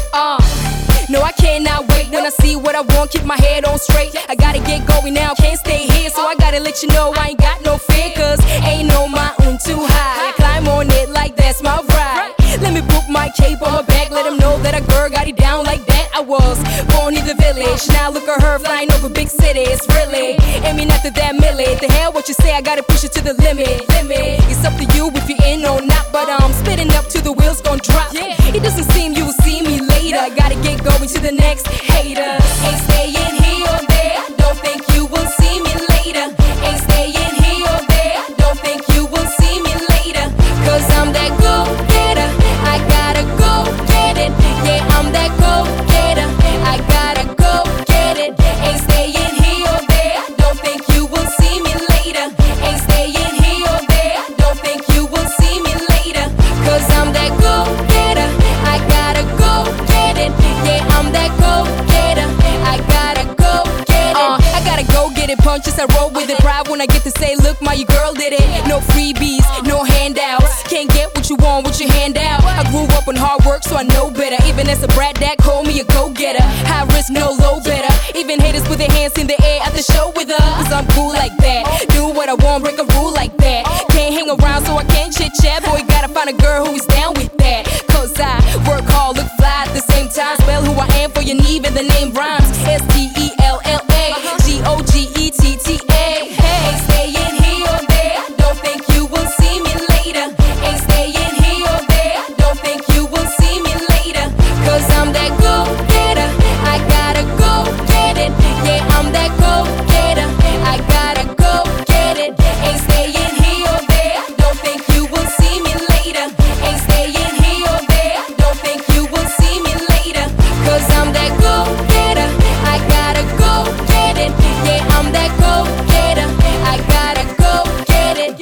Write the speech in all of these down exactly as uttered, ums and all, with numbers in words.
Uh, no, I cannot wait. When I see what I want, keep my head on straight. I gotta get going now, can't stay here. So I gotta let you know I ain't got no fear. Cause ain't no mountain too high. I climb on it like that's my ride. Let me book my cape on my back. Let them know that a girl got it down like that. I was born in the village. Now look at her flying over big cities. Really, aiming after that milli. The hell what you say, I gotta push it to the limit. Limit. It's up to you if you're in or not. But I'm spitting up till the wheels gon' drop. It doesn't seem you will see me later. Gotta get going to the next hater. Ain't staying here or there. Don't think you will see me later. Ain't staying here or there. Don't think you will see me later. Cause I'm that go-getter. I gotta go get it. Yeah, I'm that go-getter. I gotta go get it. Ain't staying here or there. Don't think you will see me later. Ain't staying here or there. Don't think you will see me later. Cause I'm that go-getter. I gotta go get it. Yeah, I'm that go-getter. I gotta go get it. Uh, I gotta go get it. Punches, I roll with it. Proud when I get to say, look, my your girl did it. No freebies, no handouts. Can't get what you want with your hand out. I grew up on hard work, so I know better. Even as a brat, dad called me a go-getter. High risk, no low better. Even haters with their hands in the air at the show with us. Cause I'm cool like that. Do what I want, break a rule like that. Can't hang around, so I can't chit-chat. Boy, gotta find a girl who's down with that. Cause I work hard, look fly at the same time. Spell who I am for your need, and the name rhymes. S T E L L A G O G E T T A. Ain't staying here or there. Don't think you will see me later. Ain't staying here or there. Don't think you will see me later. Cause I'm that go-getter. I gotta go get it. Yeah, I'm that go-getter. I gotta go get it. Ain't staying here or there. Don't think you will see me later. Ain't staying here or there. Don't think you will see me later. Cause I'm that go-getter. I gotta go get it. Yeah, I'm that go-getter. I gotta go get it.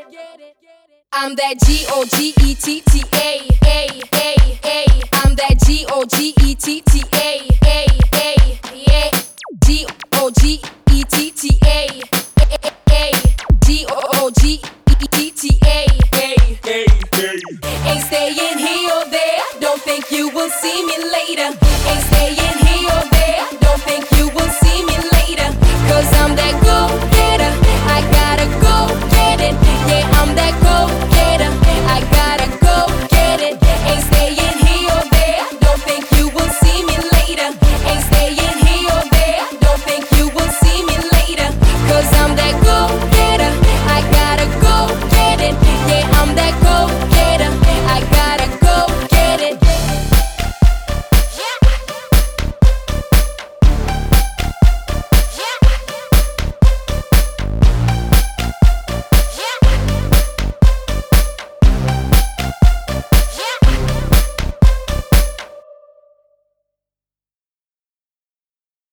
I'm that G O G E T T A. A, A, A. I'm that G O G E T T A. A, A, A. G O G E T T A. A, G O G E T T A. Ain't staying here or there. Don't think you will see me later. Ain't staying here.